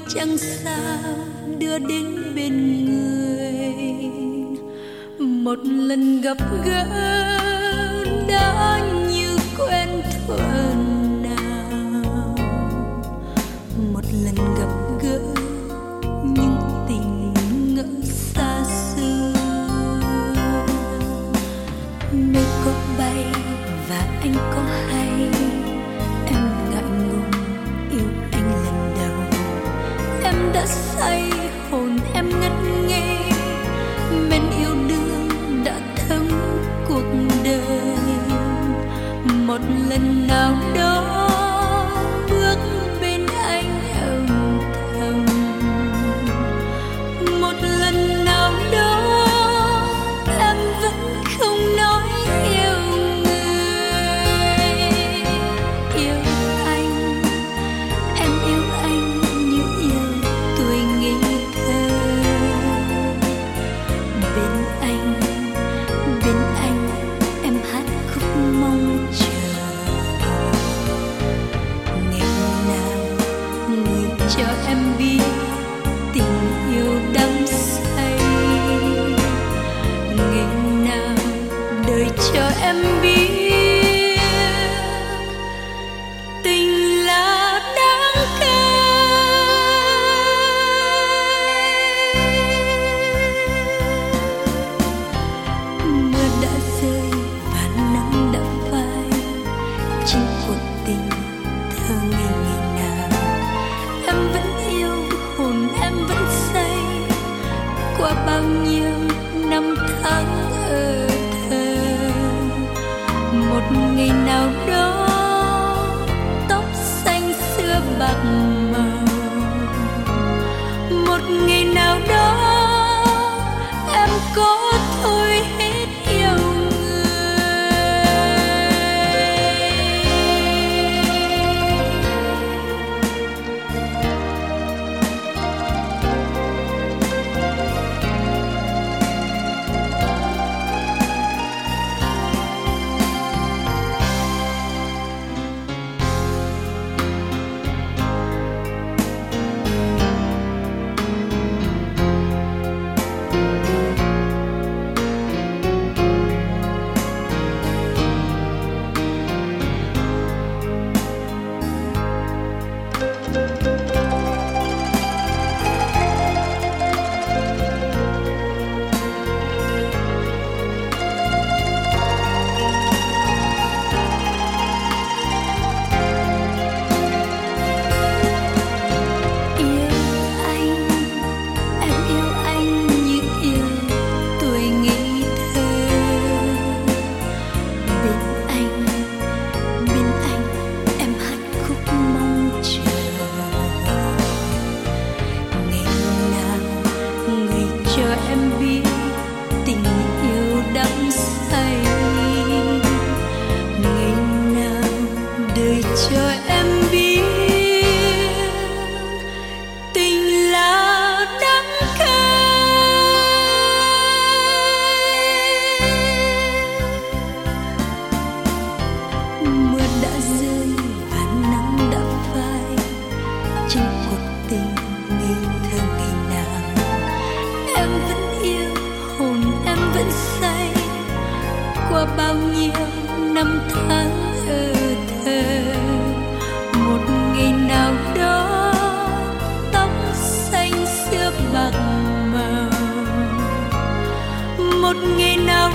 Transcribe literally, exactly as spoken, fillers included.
chẳng sao đưa đến bên người. Một lần gặp gỡ đã như quen thuở nào, một lần gặp gỡ những tình ngỡ xa xưa. Nơi có bay và anh có hay, em ngại ngùng yêu anh lần đầu. Em đã say hồn em ngất ngây, men yêu đương đã thấm cuộc đời. Một lần nào đó bước bên anh âm thầm, một lần nào đó em vẫn không nói yêu người. Yêu anh, em yêu anh như yêu tuổi ngây thơ. Bên anh, bên anh em hát khúc mong chờ. Ngày nào người cho em biết tình yêu đắm say, ngày nào đời cho em biết tình là đáng cay. Mưa đã rơi và nắng đã phai trên cuộc tình thơ ngây ngày nào. Em vẫn yêu, hồn em vẫn say qua bao nhiêu năm tháng ở thơ. Một ngày nào đó tóc xanh xưa bạc màu, một ngày nào đó em có thôi hết yêu người. Cho em biết tình là đắng cay. Mưa đã rơi và nắng đã phai trên cuộc tình ngây thơ ngày nào. Em vẫn yêu, hồn em vẫn say qua bao nhiêu năm tháng ở thơ. Một ngày nào đó tóc xanh xưa bạc màu, một ngày nào